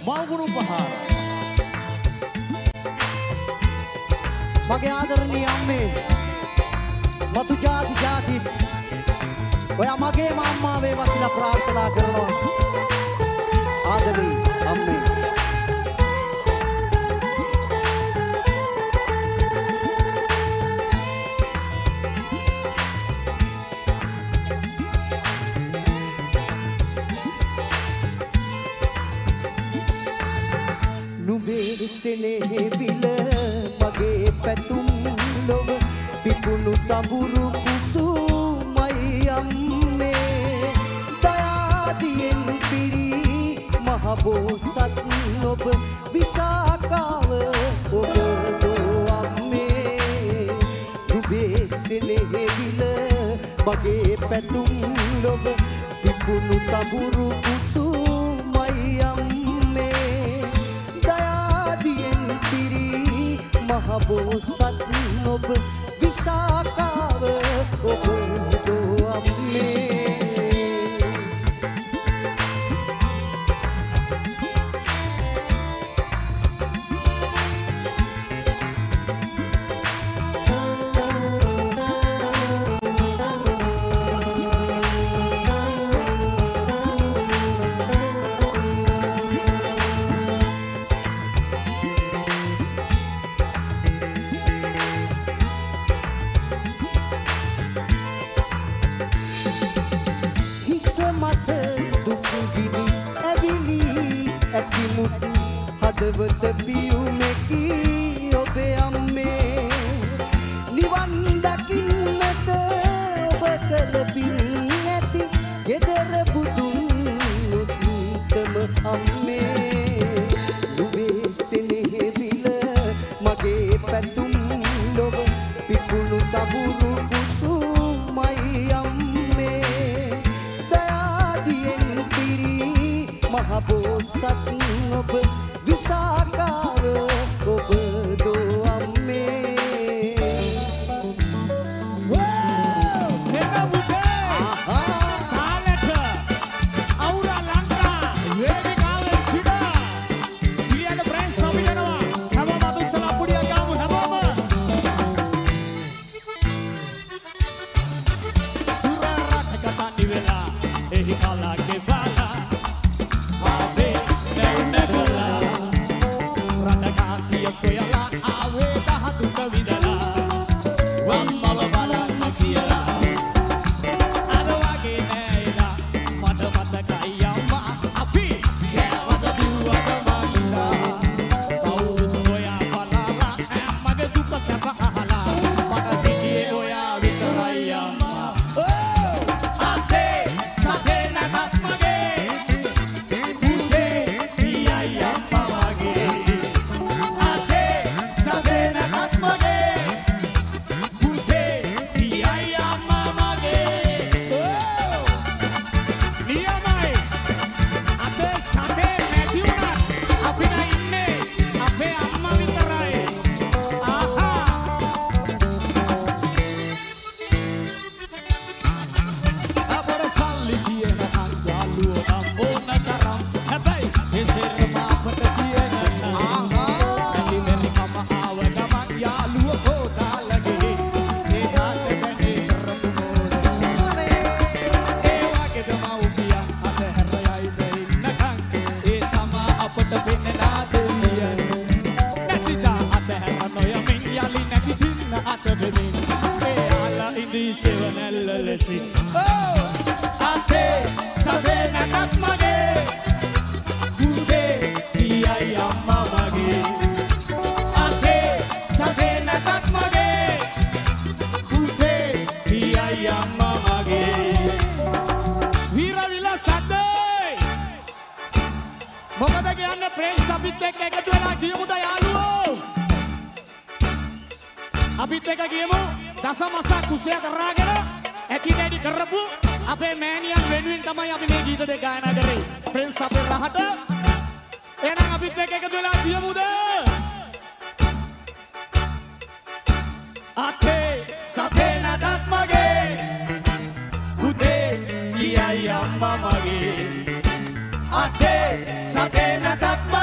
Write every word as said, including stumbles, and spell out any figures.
මවුගුරු පහර මගේ ආදරණීය අම්මේ මතු ජාති ජාතිත් ඔයා මගේම අම්මා වේවා කියලා ප්‍රාර්ථනා කරනවා ආදරේ අම්මේ නුඹේ සෙනෙහි විල මගේ පැතුම් ලොව පිපුණු තඹුරු කුසුමයි අම්මේ දයාදියෙන් පිරි මහ බෝසත් ඔබ විශාකාව ඔබ දෝ අම්මේ නුඹේ සෙනෙහි විල මගේ පැතුම් ලොව පිපුණු තඹුරු කුසුමයි අම්මේ දයාදියෙන් පිරි මහ බෝසත් ඔබ විශාකාව ඔබ දෝ අම්මේ හදවත පියුමකි ඔබේ අම්මේ නිවන් දකින්නට ඔබ කළ පින් ඇති ගෙදර බුදුන් උත්තම අම්මේ නුඹේ සෙනෙහි විල මගේ පැතුම් ලොව පිපුණු තඹුරු කුසුමයි අම්මේ දයාදියෙන් පිරි මහ බෝසත් ඔබ විශාකාව ඔබ දෝ අම්මේ ඒක මුදේ කාලෙට අවුරා ලංකා වේදිකාවේ සිට පිළියන ප්‍රෙස් සමිතනවා හැමෝම දුස්සලා පුඩිය ගාමු හැමෝම දුරරට කතානි වෙලා එහි කලාගේ බාලා ආවේ නැන්නදලා soyala awe dahatu kavidala wammala balanna kiyala adawage neila mata matakai amma api kewada duwada manda kawuru soya balala mage duka sapa ahala mata dikiye oya vitarai amma oh ate sathe nagat mage ute piyai amma mage oh ate sabe nakat mage kude piyai amma mage ate sabe nakat mage kude piyai amma mage viravila sadde මොකද කියන්නේ praise අපිත් එක්ක එකතු වෙලා ගියමුද යාළුවෝ අපිත් එක්ක ගියමු දසමස කුසය කරාගෙන ඇති වැඩි කරපු අපේ මෑණියන් වෙනුවෙන් තමයි අපි මේ ගීත දෙක ගායනා කරේ ප්‍රින්ස් අපේ රහට එහෙනම් අපිත් එක්ක එකතු වෙලා ගියමුද අපේ සතේ නඩත් මගේ පුතේ ලියයි අම්මා මගේ අපේ සතේ නඩත්